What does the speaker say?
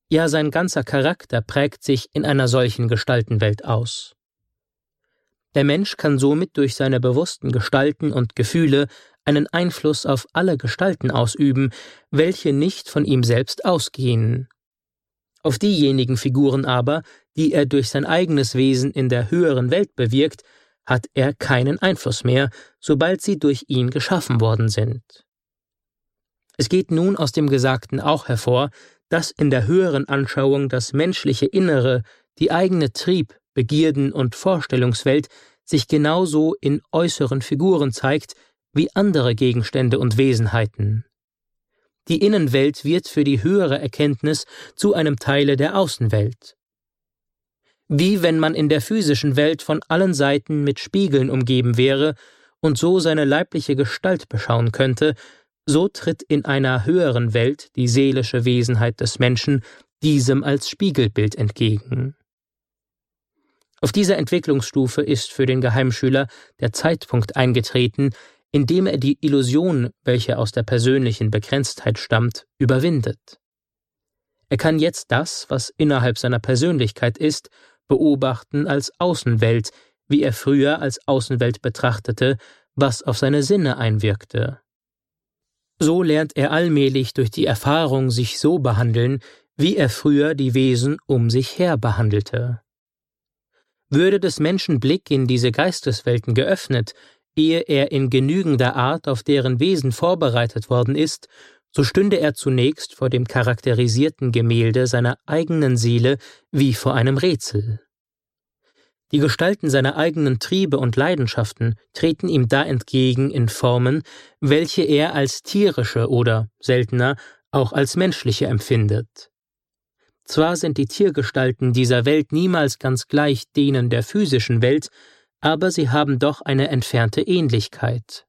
Ja, sein ganzer Charakter prägt sich in einer solchen Gestaltenwelt aus. Der Mensch kann somit durch seine bewussten Gestalten und Gefühle einen Einfluss auf alle Gestalten ausüben, welche nicht von ihm selbst ausgehen. Auf diejenigen Figuren aber, die er durch sein eigenes Wesen in der höheren Welt bewirkt, hat er keinen Einfluss mehr, sobald sie durch ihn geschaffen worden sind. Es geht nun aus dem Gesagten auch hervor, dass in der höheren Anschauung das menschliche Innere, die eigene Trieb-, Begierden- und Vorstellungswelt sich genauso in äußeren Figuren zeigt wie andere Gegenstände und Wesenheiten. Die Innenwelt wird für die höhere Erkenntnis zu einem Teile der Außenwelt. Wie wenn man in der physischen Welt von allen Seiten mit Spiegeln umgeben wäre und so seine leibliche Gestalt beschauen könnte, so tritt in einer höheren Welt die seelische Wesenheit des Menschen diesem als Spiegelbild entgegen. Auf dieser Entwicklungsstufe ist für den Geheimschüler der Zeitpunkt eingetreten, in dem er die Illusion, welche aus der persönlichen Begrenztheit stammt, überwindet. Er kann jetzt das, was innerhalb seiner Persönlichkeit ist, beobachten als Außenwelt, wie er früher als Außenwelt betrachtete, was auf seine Sinne einwirkte. So lernt er allmählich durch die Erfahrung sich so behandeln, wie er früher die Wesen um sich her behandelte. Würde des Menschen Blick in diese Geisteswelten geöffnet, ehe er in genügender Art auf deren Wesen vorbereitet worden ist, so stünde er zunächst vor dem charakterisierten Gemälde seiner eigenen Seele wie vor einem Rätsel. Die Gestalten seiner eigenen Triebe und Leidenschaften treten ihm da entgegen in Formen, welche er als tierische oder, seltener, auch als menschliche empfindet. Zwar sind die Tiergestalten dieser Welt niemals ganz gleich denen der physischen Welt, aber sie haben doch eine entfernte Ähnlichkeit.